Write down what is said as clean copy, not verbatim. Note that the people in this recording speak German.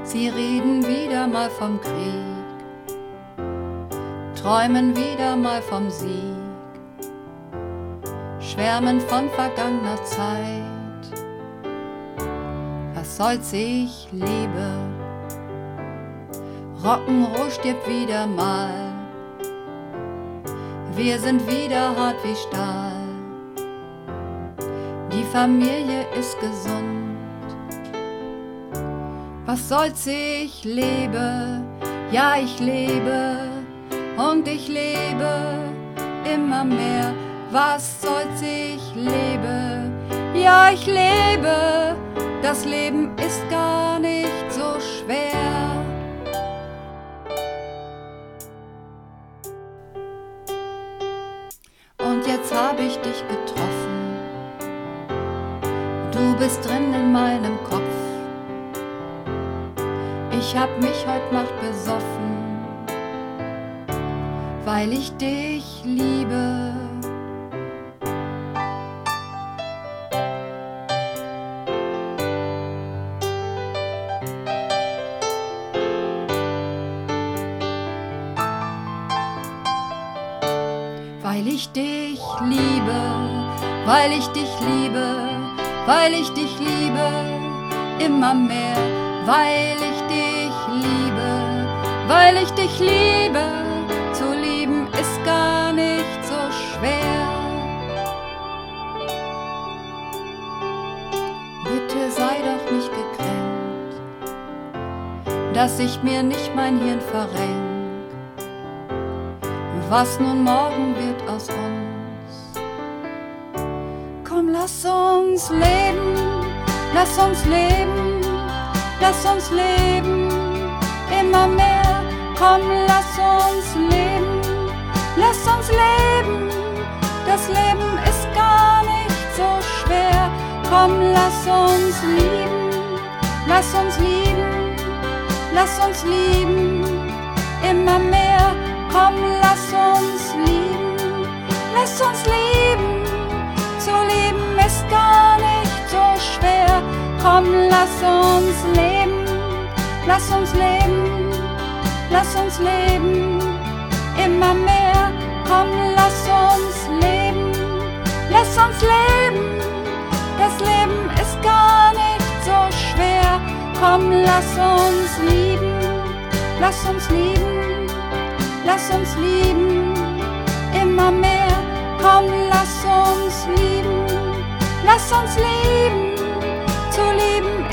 Sie reden wieder mal vom Krieg, träumen wieder mal vom Sieg, schwärmen von vergangener Zeit. Was soll's, ich liebe, Rock'n'Roll stirbt wieder mal, wir sind wieder hart wie Stahl, die Familie ist gesund. Was soll's, ich lebe, ja ich lebe und ich lebe immer mehr. Was soll's, ich lebe, ja ich lebe, das Leben ist gar nicht so schwer. Und jetzt hab ich dich getroffen, du bist drin in meinem Kopf. Ich hab mich heut Nacht besoffen, weil ich dich liebe. Weil ich dich liebe, weil ich dich liebe, weil ich dich liebe, immer mehr, weil ich dich liebe, weil ich dich liebe, zu lieben ist gar nicht so schwer. Bitte sei doch nicht gekränkt, dass ich mir nicht mein Hirn verrenk. Was nun morgen wird aus uns? Komm, lass uns leben, lass uns leben, lass uns leben, immer mehr. Komm, lass uns leben, lass uns leben, das Leben ist gar nicht so schwer. Komm, lass uns lieben, lass uns lieben, lass uns lieben, immer mehr. Komm, lass uns lieben, lass uns lieben, zu lieben ist gar nicht so schwer. Komm, lass uns leben, lass uns leben, lass uns leben, immer mehr. Komm, lass uns leben, lass uns leben, das Leben ist gar nicht so schwer. Komm, lass uns lieben, lass uns lieben, lass uns lieben, immer mehr. Komm, lass uns lieben, lass uns lieben, zu lieben